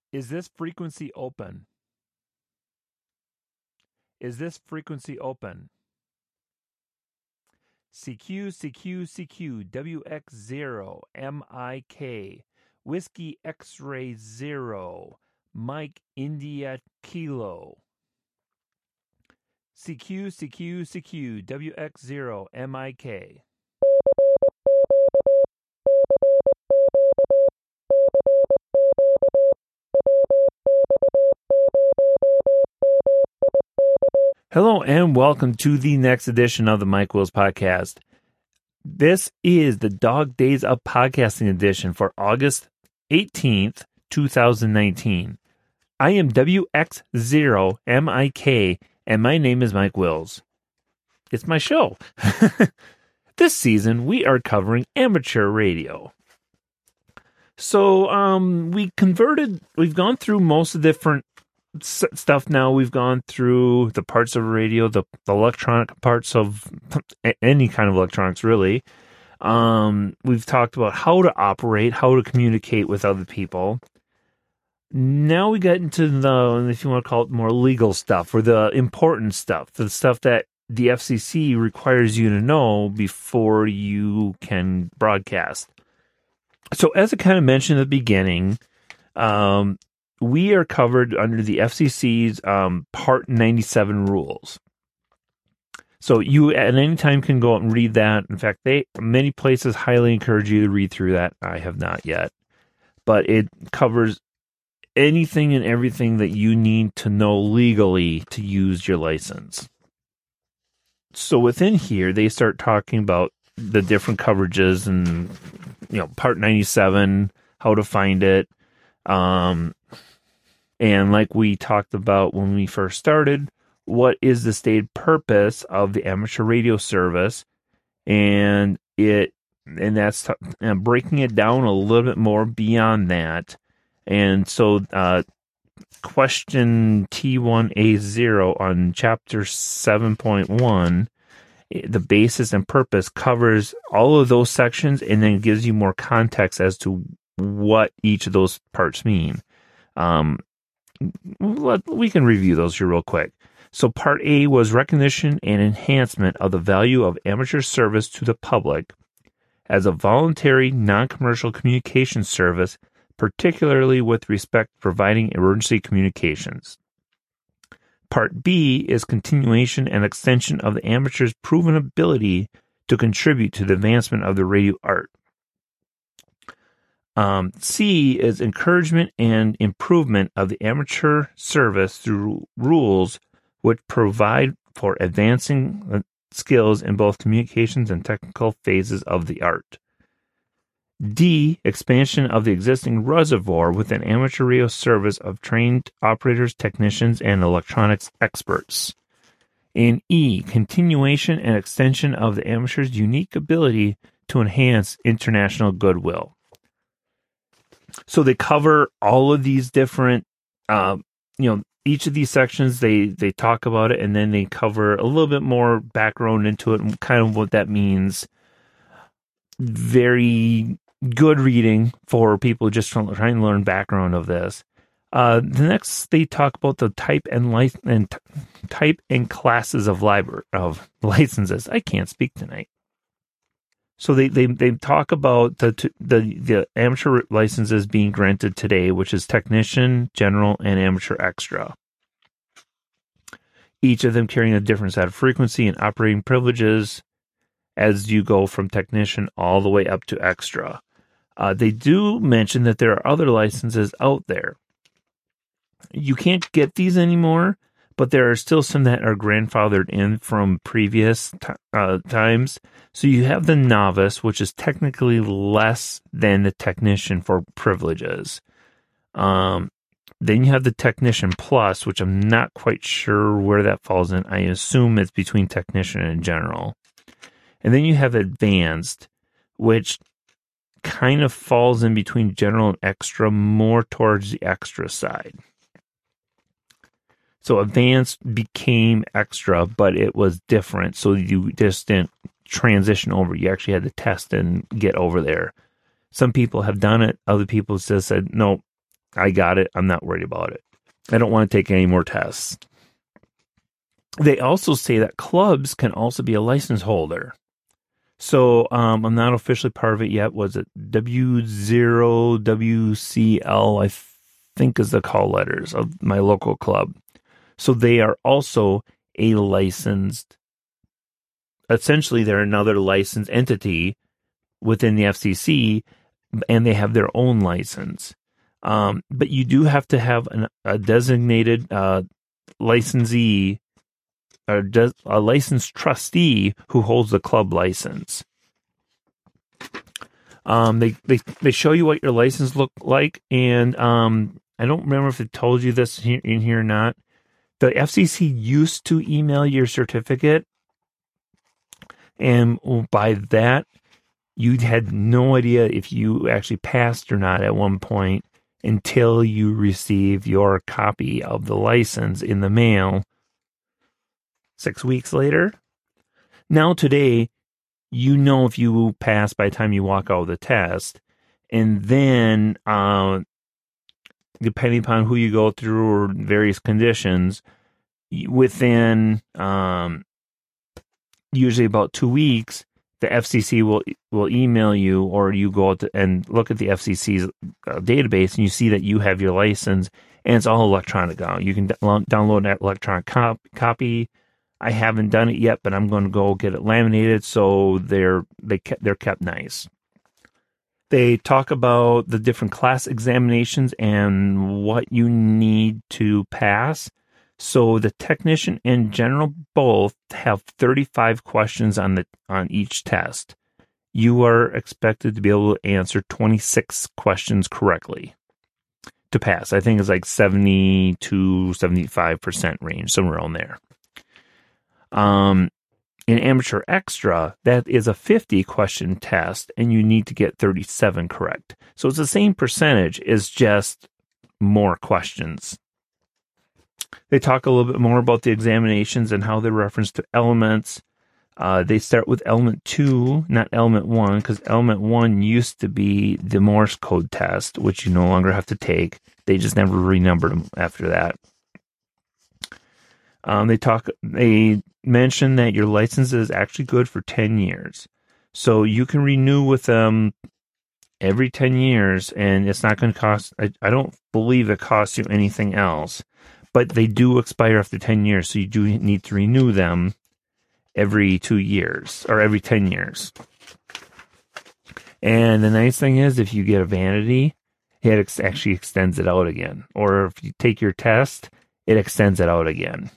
Is this frequency open? Is this frequency open? CQ, CQ, CQ, WX0, MIK, Whiskey X-Ray 0, Mike India Kilo. CQ, CQ, CQ, WX0, MIK. Hello and welcome to the next edition of the Mike Wills Podcast. This is the Dog Days of Podcasting edition for August 18th, 2019. I am WX0MIK and my name is Mike Wills. It's my show. This season we are covering amateur radio. So we've gone through most of the different stuff now. We've gone through the parts of radio, the electronic parts of any kind of electronics, really. We've talked about how to operate, how to communicate with other people. Now we get into the, if you want to call it, more legal stuff, or the important stuff, the stuff that the FCC requires you to know before you can broadcast. So as I kind of mentioned at the beginning, we are covered under the FCC's Part 97 rules. So you at any time can go out and read that. In fact, many places highly encourage you to read through that. I have not yet. But it covers anything and everything that you need to know legally to use your license. So within here, they start talking about the different coverages and, Part 97, how to find it. And like we talked about when we first started, what is the stated purpose of the amateur radio service? And that's breaking it down a little bit more beyond that. And so question T1A0 on chapter 7.1, the basis and purpose covers all of those sections and then gives you more context as to what each of those parts mean. We can review those here real quick. So Part A was recognition and enhancement of the value of amateur service to the public as a voluntary, non-commercial communication service, particularly with respect to providing emergency communications. Part B is continuation and extension of the amateur's proven ability to contribute to the advancement of the radio art. C is encouragement and improvement of the amateur service through rules which provide for advancing skills in both communications and technical phases of the art. D, expansion of the existing reservoir with an amateur radio service of trained operators, technicians, and electronics experts. And E, continuation and extension of the amateur's unique ability to enhance international goodwill. So they cover all of these different, each of these sections, they talk about it, and then they cover a little bit more background into it and kind of what that means. Very good reading for people just trying to learn background of this. The next, they talk about the type and classes of licenses. I can't speak tonight. So they talk about the amateur licenses being granted today, which is technician, general, and amateur extra. Each of them carrying a different set of frequency and operating privileges as you go from technician all the way up to extra. They do mention that there are other licenses out there. You can't get these anymore, but there are still some that are grandfathered in from previous times. So you have the novice, which is technically less than the technician for privileges. Then you have the technician plus, which I'm not quite sure where that falls in. I assume it's between technician and general. And then you have advanced, which kind of falls in between general and extra, more towards the extra side. So advanced became extra, but it was different. So you just didn't transition over. You actually had to test and get over there. Some people have done it. Other people just said, no, I got it. I'm not worried about it. I don't want to take any more tests. They also say that clubs can also be a license holder. So I'm not officially part of it yet. Was it W0WCL, I think is the call letters of my local club. So they are also a licensed, essentially they're another licensed entity within the FCC, and they have their own license. But you do have to have a designated licensee, a licensed trustee who holds the club license. They show you what your license look like, and I don't remember if they told you this in here or not. The FCC used to email your certificate, and by that, you had no idea if you actually passed or not at one point until you receive your copy of the license in the mail 6 weeks later. Now today, you know if you pass by the time you walk out of the test, and then depending upon who you go through or various conditions, within usually about 2 weeks, the FCC will email you, or you go out and look at the FCC's database, and you see that you have your license, and it's all electronic now. You can download that electronic copy. I haven't done it yet, but I'm going to go get it laminated, so they're kept nice. They talk about the different class examinations and what you need to pass. So the technician and general both have 35 questions on each test. You are expected to be able to answer 26 questions correctly to pass. I think it's like 70 to 75% range, somewhere around there. In Amateur Extra, that is a 50-question test, and you need to get 37 correct. So it's the same percentage, it's just more questions. They talk a little bit more about the examinations and how they reference to elements. They start with element 2, not element 1, because element 1 used to be the Morse code test, which you no longer have to take. They just never renumbered them after that. They mention that your license is actually good for 10 years. So you can renew with them every 10 years, and it's not going to cost, I don't believe it costs you anything else, but they do expire after 10 years. So you do need to renew them every 2 years or every 10 years. And the nice thing is, if you get a vanity, it actually extends it out again. Or if you take your test, it extends it out again.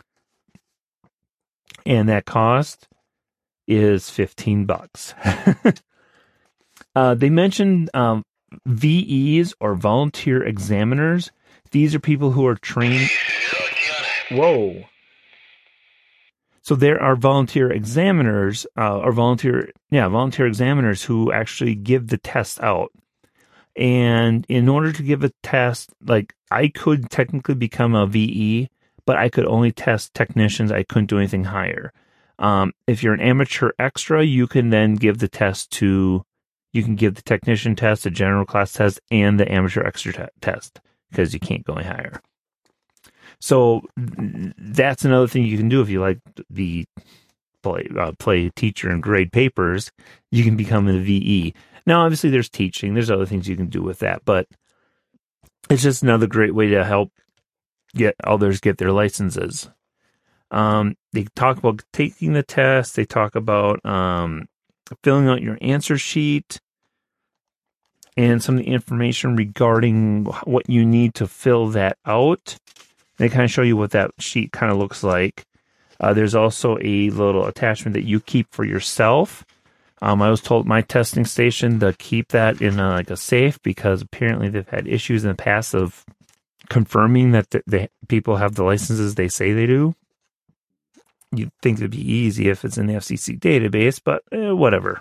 And that cost is $15. They mentioned VEs, or volunteer examiners. These are people who are trained. Whoa. So there are volunteer examiners, volunteer examiners who actually give the test out. And in order to give a test, like, I could technically become a VE, but I could only test technicians. I couldn't do anything higher. If you're an amateur extra, you can then give the test you can give the technician test, the general class test, and the amateur extra test, because you can't go any higher. So that's another thing you can do if you like the play teacher and grade papers. You can become a VE. Now, obviously, there's teaching. There's other things you can do with that, but it's just another great way to help get others get their licenses. They talk about taking the test. They talk about filling out your answer sheet and some of the information regarding what you need to fill that out. They kind of show you what that sheet kind of looks like. There's also a little attachment that you keep for yourself. I was told at my testing station to keep that in a safe, because apparently they've had issues in the past of confirming that the people have the licenses they say they do. You'd think it'd be easy if it's in the FCC database, but whatever.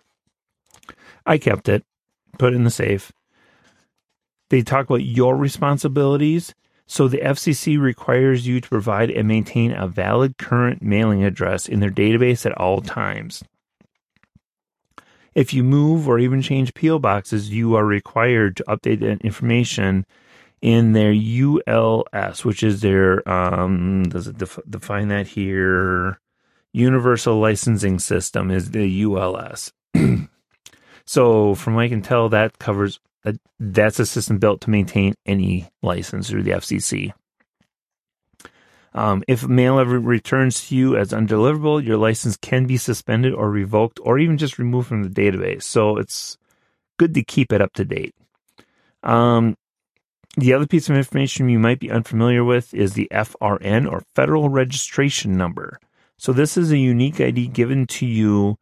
I kept it, put it in the safe. They talk about your responsibilities. So the FCC requires you to provide and maintain a valid current mailing address in their database at all times. If you move or even change PO boxes, you are required to update that information in their ULS, which is their, does it define that here? Universal Licensing System is the ULS. So from what I can tell, that covers, that's a system built to maintain any license through the FCC. If mail ever returns to you as undeliverable, your license can be suspended or revoked or even just removed from the database. So it's good to keep it up to date. The other piece of information you might be unfamiliar with is the FRN, or Federal Registration Number. So this is a unique ID given to you.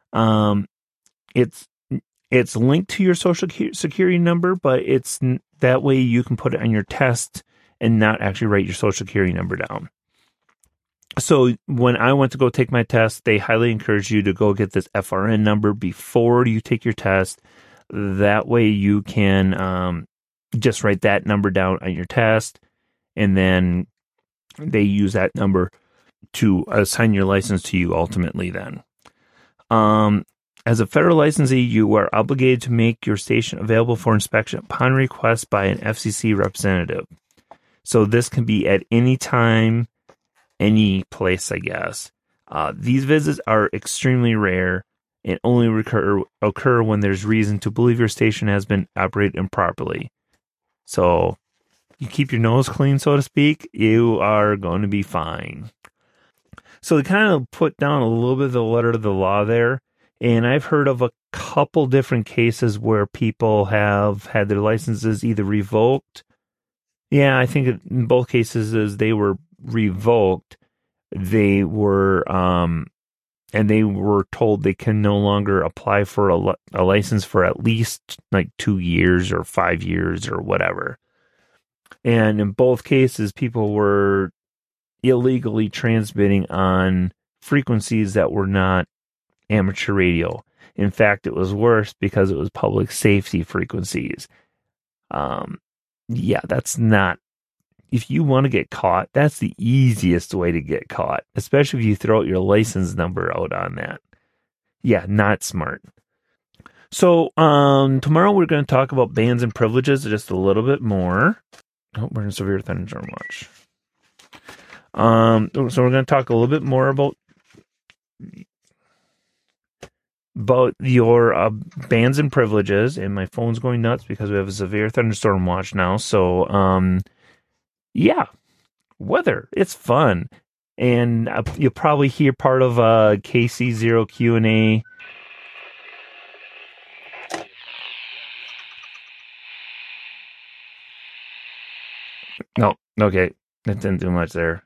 It's linked to your social security number, but it's that way you can put it on your test and not actually write your social security number down. So when I went to go take my test, they highly encourage you to go get this FRN number before you take your test. That way you can just write that number down on your test, and then they use that number to assign your license to you ultimately then. As a federal licensee, you are obligated to make your station available for inspection upon request by an FCC representative. So this can be at any time, any place, I guess. These visits are extremely rare and only occur when there's reason to believe your station has been operated improperly. So you keep your nose clean, so to speak, you are going to be fine. So they kind of put down a little bit of the letter of the law there. And I've heard of a couple different cases where people have had their licenses either revoked. Yeah, I think in both cases as they were revoked, they were, and they were told they can no longer apply for a license for at least like 2 years or 5 years or whatever. And in both cases, people were illegally transmitting on frequencies that were not amateur radio. In fact, it was worse because it was public safety frequencies. Yeah, that's not, if you want to get caught, that's the easiest way to get caught, especially if you throw out your license number out on that. Yeah, not smart. So, tomorrow we're going to talk about bans and privileges just a little bit more. Oh, we're in severe thunderstorm watch. So we're going to talk a little bit more about your bans and privileges, and my phone's going nuts because we have a severe thunderstorm watch now. So, yeah, weather, it's fun, and you'll probably hear part of KC0 Q&A. No, okay, that didn't do much there.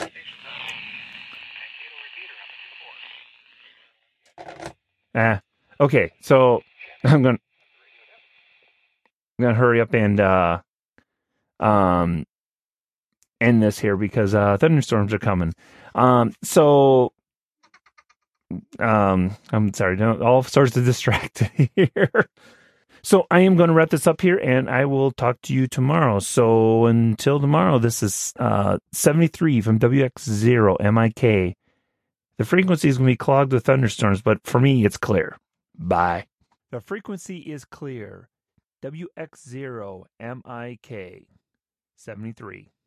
Okay, so I'm gonna hurry up and end this here because thunderstorms are coming. I'm sorry, all sorts of distracted here. So I am going to wrap this up here, and I will talk to you tomorrow. So until tomorrow, this is 73 from WX0 MIK. The frequency is going to be clogged with thunderstorms, but for me, it's clear. Bye. The frequency is clear. WX0 MIK 73.